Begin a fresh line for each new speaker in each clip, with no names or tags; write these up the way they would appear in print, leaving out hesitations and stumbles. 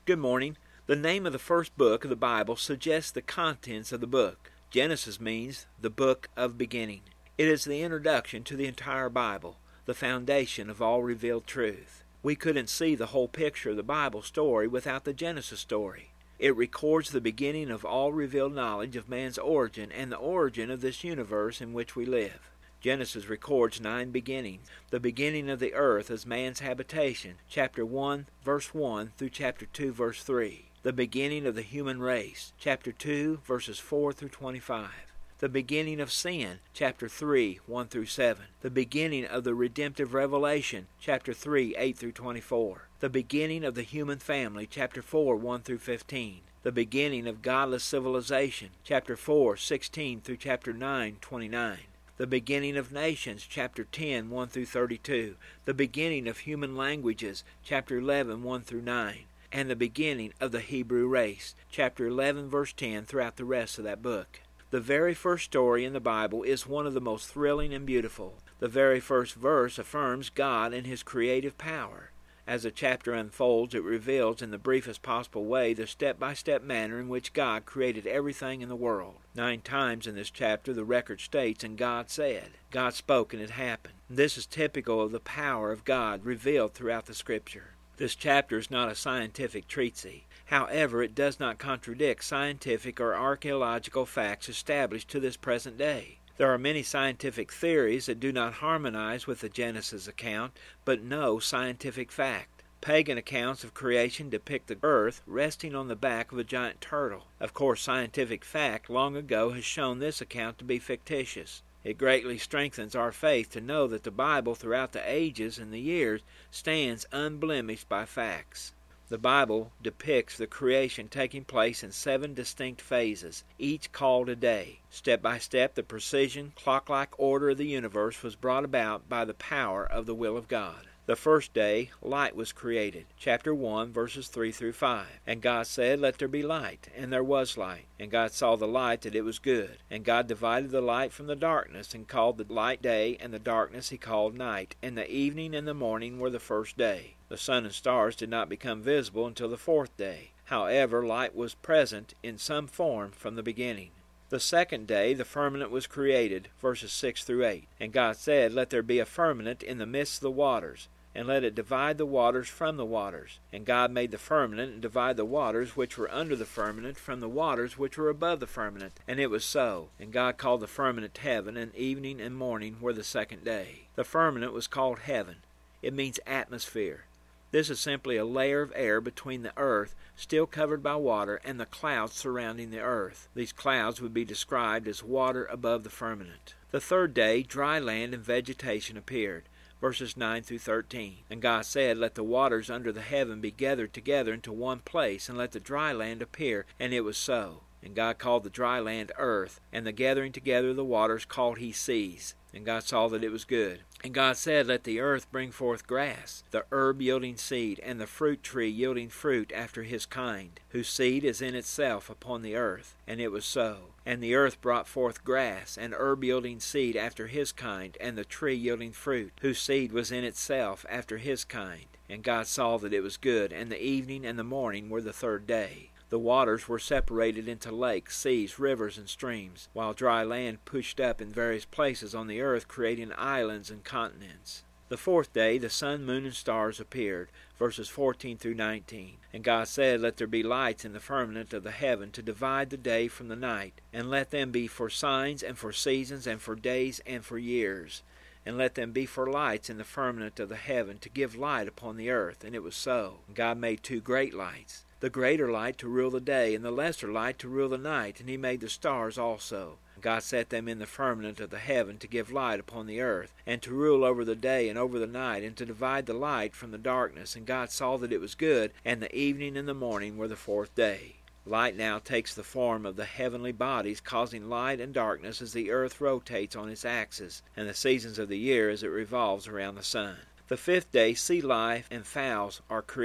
Good morning. The name of the first book of the Bible suggests the contents of the book. Genesis means the book of beginning. It is the introduction to the entire Bible, the foundation of all revealed truth. We couldn't see the whole picture of the Bible story without the Genesis story. It records the beginning of all revealed knowledge of man's origin and the origin of this universe in which we live. Genesis records 9 beginnings. The beginning of the earth as man's habitation, chapter 1, verse 1 through chapter 2, verse 3. The beginning of the human race, chapter 2, verses 4 through 25. The beginning of sin, chapter 3, 1 through 7. The beginning of the redemptive revelation, chapter 3, 8 through 24. The beginning of the human family, chapter 4, 1 through 15. The beginning of godless civilization, chapter 4, 16 through chapter 9, 29. The beginning of nations, chapter 10, 1 through 32. The beginning of human languages, chapter 11, 1 through 9. And the beginning of the Hebrew race, chapter 11, verse 10, throughout the rest of that book. The very first story in the Bible is one of the most thrilling and beautiful. The very first verse affirms God and His creative power. As the chapter unfolds, it reveals in the briefest possible way the step-by-step manner in which God created everything in the world. 9 times in this chapter the record states, "And God said." God spoke and it happened. This is typical of the power of God revealed throughout the Scripture. This chapter is not a scientific treatise. However, it does not contradict scientific or archaeological facts established to this present day. There are many scientific theories that do not harmonize with the Genesis account, but no scientific fact. Pagan accounts of creation depict the earth resting on the back of a giant turtle. Of course, scientific fact long ago has shown this account to be fictitious. It greatly strengthens our faith to know that the Bible throughout the ages and the years stands unblemished by facts. The Bible depicts the creation taking place in 7 distinct phases, each called a day. Step by step, the precision, clock-like order of the universe was brought about by the power of the will of God. The first day, light was created. Chapter 1, verses 3 through 5. And God said, "Let there be light," and there was light. And God saw the light that it was good. And God divided the light from the darkness, and called the light day, and the darkness He called night. And the evening and the morning were the first day. The sun and stars did not become visible until the 4th day. However, light was present in some form from the beginning. The second day the firmament was created, verses 6 through 8. And God said, "Let there be a firmament in the midst of the waters, and let it divide the waters from the waters." And God made the firmament, and divided the waters which were under the firmament from the waters which were above the firmament. And it was so. And God called the firmament heaven, and evening and morning were the second day. The firmament was called heaven. It means atmosphere. This is simply a layer of air between the earth, still covered by water, and the clouds surrounding the earth. These clouds would be described as water above the firmament. The third day, dry land and vegetation appeared. Verses 9 through 13. And God said, "Let the waters under the heaven be gathered together into one place, and let the dry land appear." And it was so. And God called the dry land earth, and the gathering together of the waters called He seas. And God saw that it was good. And God said, "Let the earth bring forth grass, the herb yielding seed, and the fruit tree yielding fruit after his kind, whose seed is in itself upon the earth." And it was so. And the earth brought forth grass, and herb yielding seed after his kind, and the tree yielding fruit, whose seed was in itself after his kind. And God saw that it was good, and the evening and the morning were the third day. The waters were separated into lakes, seas, rivers, and streams, while dry land pushed up in various places on the earth, creating islands and continents. The 4th day, the sun, moon, and stars appeared, verses 14 through 19. And God said, "Let there be lights in the firmament of the heaven to divide the day from the night, and let them be for signs and for seasons and for days and for years. And let them be for lights in the firmament of the heaven to give light upon the earth." And it was so. And God made 2 great lights, the greater light to rule the day, and the lesser light to rule the night. And He made the stars also. God set them in the firmament of the heaven to give light upon the earth, and to rule over the day and over the night, and to divide the light from the darkness. And God saw that it was good, and the evening and the morning were the 4th day. Light now takes the form of the heavenly bodies, causing light and darkness as the earth rotates on its axis, and the seasons of the year as it revolves around the sun. The 5th day, sea life and fowls are created.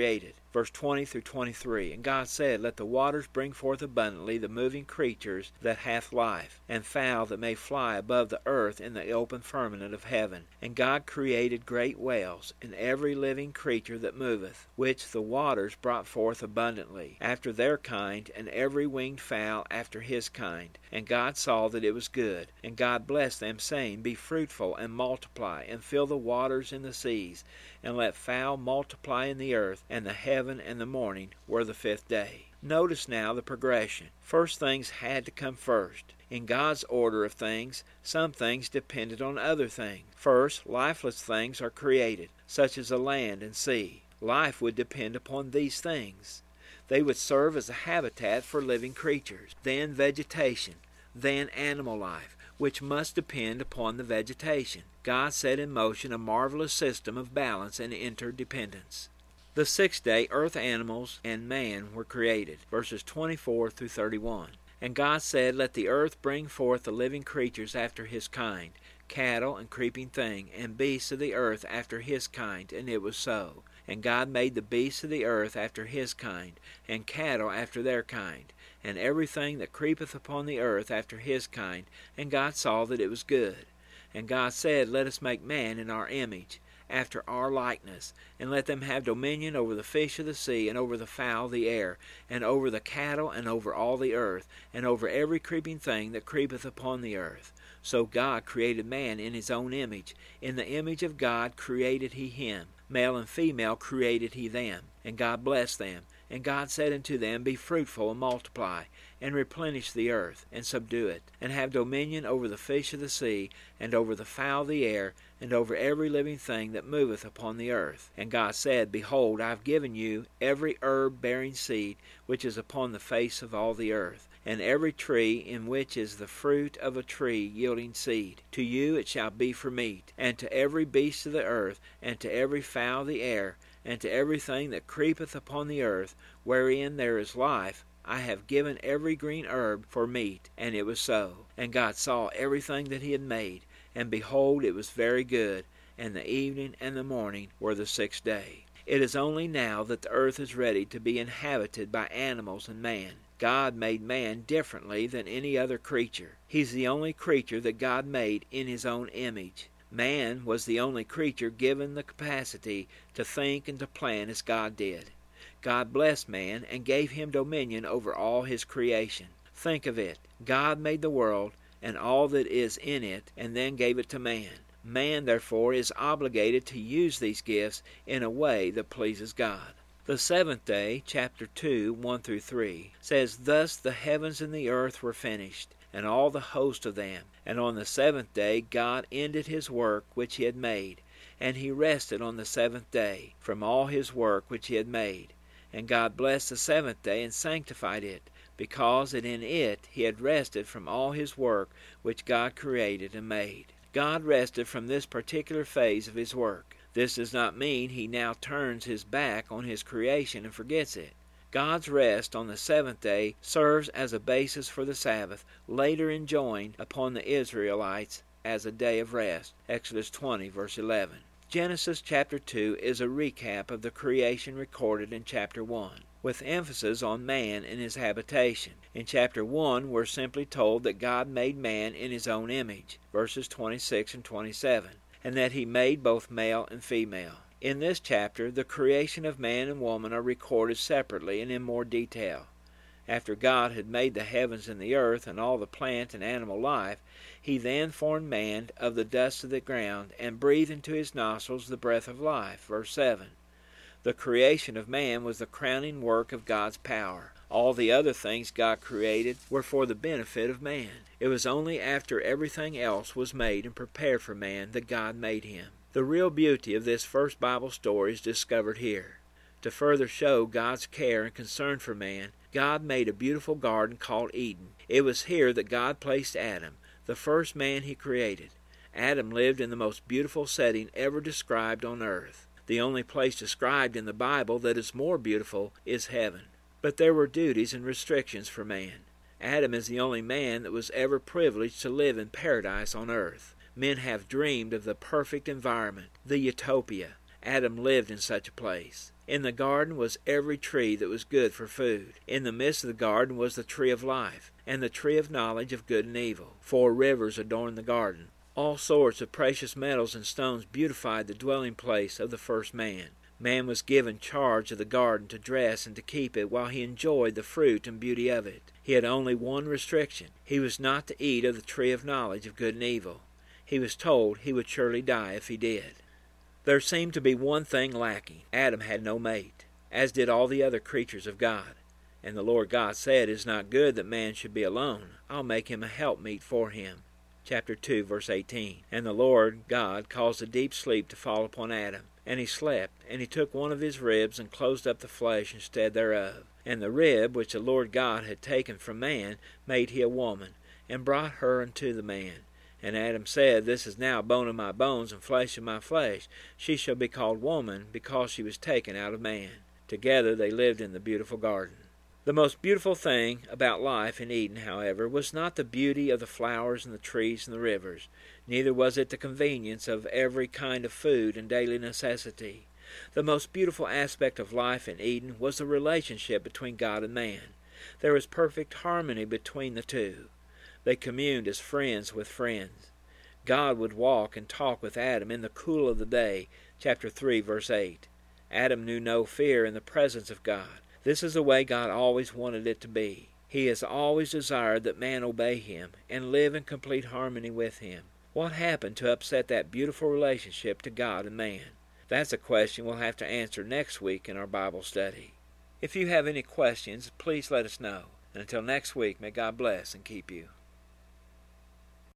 verse 20 through 23. And God said, Let the waters bring forth abundantly the moving creatures that hath life, and fowl that may fly above the earth in the open firmament of heaven. And God created great whales, and every living creature that moveth, which the waters brought forth abundantly, after their kind, and every winged fowl after his kind. And God saw that it was good. And God blessed them, saying, Be fruitful, and multiply, and fill the waters in the seas, and let fowl multiply in the earth. And the heaven and the morning were the fifth day. Notice now the progression. First things had to come first. In God's order of things, some things depended on other things. First, lifeless things are created, such as the land and sea. Life would depend upon these things. They would serve as a habitat for living creatures. Then vegetation. Then animal life, which must depend upon the vegetation. God set in motion a marvelous system of balance and interdependence. The sixth day, earth animals and man were created, verses 24 through 31. And God said, Let the earth bring forth the living creatures after his kind, cattle and creeping thing, and beasts of the earth after his kind. And it was so. And God made the beasts of the earth after his kind, and cattle after their kind, and everything that creepeth upon the earth after his kind. And God saw that it was good. And God said, Let us make man in our image, after our likeness, and let them have dominion over the fish of the sea, and over the fowl of the air, and over the cattle, and over all the earth, and over every creeping thing that creepeth upon the earth. So God created man in his own image. In the image of God created he him. Male and female created he them. And God blessed them. And God said unto them, Be fruitful and multiply, and replenish the earth, and subdue it, and have dominion over the fish of the sea, and over the fowl of the air, and over every living thing that moveth upon the earth. And God said, Behold, I have given you every herb bearing seed which is upon the face of all the earth, and every tree in which is the fruit of a tree yielding seed. To you it shall be for meat, and to every beast of the earth, and to every fowl of the air, and to everything that creepeth upon the earth, wherein there is life, I have given every green herb for meat. And it was so. And God saw everything that he had made, and behold, it was very good. And the evening and the morning were the sixth day. It is only now that the earth is ready to be inhabited by animals and man. God made man differently than any other creature. He's the only creature that God made in his own image. Man was the only creature given the capacity to think and to plan as God did. God blessed man and gave him dominion over all his creation. Think of it. God made the world and all that is in it, and then gave it to man. Man, therefore, is obligated to use these gifts in a way that pleases God. The seventh day, chapter 2, 1 through 3, says, Thus the heavens and the earth were finished, and all the host of them. And on the seventh day God ended his work which he had made, and he rested on the seventh day from all his work which he had made. And God blessed the seventh day and sanctified it, because that in it he had rested from all his work which God created and made. God rested from this particular phase of his work. This does not mean he now turns his back on his creation and forgets it. God's rest on the seventh day serves as a basis for the Sabbath, later enjoined upon the Israelites as a day of rest. Exodus 20, verse 11. Genesis chapter 2 is a recap of the creation recorded in chapter 1, with emphasis on man and his habitation. In chapter 1, we're simply told that God made man in his own image, verses 26 and 27, and that he made both male and female. In this chapter, the creation of man and woman are recorded separately and in more detail. After God had made the heavens and the earth and all the plant and animal life, he then formed man of the dust of the ground and breathed into his nostrils the breath of life. Verse 7. The creation of man was the crowning work of God's power. All the other things God created were for the benefit of man. It was only after everything else was made and prepared for man that God made him. The real beauty of this first Bible story is discovered here. To further show God's care and concern for man, God made a beautiful garden called Eden. It was here that God placed Adam, the first man he created. Adam lived in the most beautiful setting ever described on earth. The only place described in the Bible that is more beautiful is heaven. But there were duties and restrictions for man. Adam is the only man that was ever privileged to live in paradise on earth. Men have dreamed of the perfect environment, the utopia. Adam lived in such a place. In the garden was every tree that was good for food. In the midst of the garden was the tree of life, and the tree of knowledge of good and evil. 4 rivers adorned the garden. All sorts of precious metals and stones beautified the dwelling place of the first man. Man was given charge of the garden to dress and to keep it while he enjoyed the fruit and beauty of it. He had only one restriction. He was not to eat of the tree of knowledge of good and evil. He was told he would surely die if he did. There seemed to be one thing lacking. Adam had no mate, as did all the other creatures of God. And the Lord God said, "It is not good that man should be alone. I'll make him a helpmeet for him." Chapter 2, verse 18. And the Lord God caused a deep sleep to fall upon Adam. And he slept, and he took one of his ribs, and closed up the flesh instead thereof. And the rib which the Lord God had taken from man made he a woman, and brought her unto the man. And Adam said, "This is now bone of my bones, and flesh of my flesh. She shall be called woman, because she was taken out of man." Together they lived in the beautiful garden. The most beautiful thing about life in Eden, however, was not the beauty of the flowers and the trees and the rivers. Neither was it the convenience of every kind of food and daily necessity. The most beautiful aspect of life in Eden was the relationship between God and man. There was perfect harmony between the two. They communed as friends with friends. God would walk and talk with Adam in the cool of the day, chapter 3, verse 8. Adam knew no fear in the presence of God. This is the way God always wanted it to be. He has always desired that man obey him and live in complete harmony with him. What happened to upset that beautiful relationship to God and man? That's a question we'll have to answer next week in our Bible study. If you have any questions, please let us know. And until next week, may God bless and keep you.